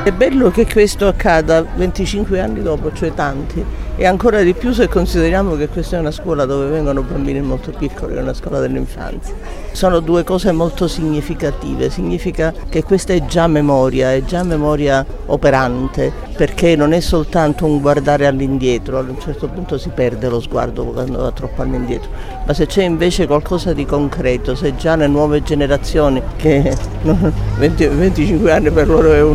È bello che questo accada 25 anni dopo, cioè tanti, e ancora di più se consideriamo che questa è una scuola dove vengono bambini molto piccoli, è una scuola dell'infanzia. Sono due cose molto significative, significa che questa è già memoria operante, perché non è soltanto un guardare all'indietro, ad un certo punto si perde lo sguardo quando va troppo all'indietro, ma se c'è invece qualcosa di concreto, se già le nuove generazioni, che 25 anni per loro è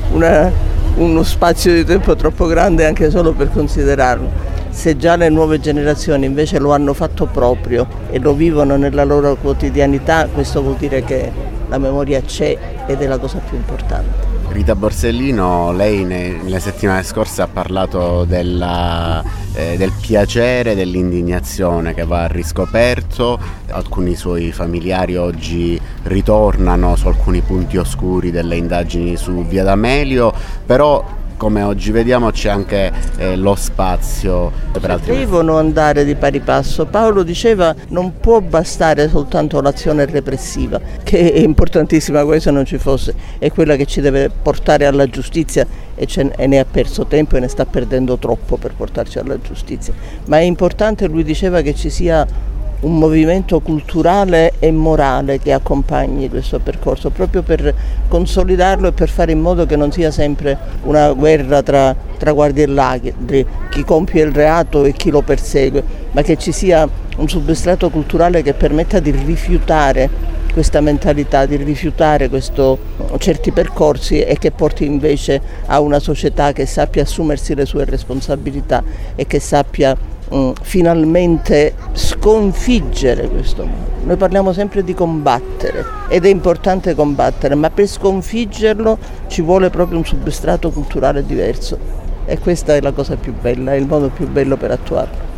uno spazio di tempo troppo grande anche solo per considerarlo. Se già le nuove generazioni invece lo hanno fatto proprio e lo vivono nella loro quotidianità, questo vuol dire che la memoria c'è ed è la cosa più importante. Rita Borsellino, lei nelle settimane scorse ha parlato del piacere, dell'indignazione che va riscoperto. Alcuni suoi familiari oggi ritornano su alcuni punti oscuri delle indagini su Via D'Amelio, però come oggi vediamo c'è anche lo spazio per altri. Devono andare di pari passo. Paolo diceva non può bastare soltanto l'azione repressiva, che è importantissima, questo non ci fosse, è quella che ci deve portare alla giustizia e ne ha perso tempo e ne sta perdendo troppo per portarci alla giustizia, ma è importante, lui diceva, che ci sia un movimento culturale e morale che accompagni questo percorso, proprio per consolidarlo e per fare in modo che non sia sempre una guerra tra guardie e ladri, chi compie il reato e chi lo persegue, ma che ci sia un substrato culturale che permetta di rifiutare questa mentalità, di rifiutare certi percorsi e che porti invece a una società che sappia assumersi le sue responsabilità e che sappia finalmente sconfiggere questo male. Noi parliamo sempre di combattere ed è importante combattere, ma per sconfiggerlo ci vuole proprio un substrato culturale diverso e questa è la cosa più bella, è il modo più bello per attuarlo.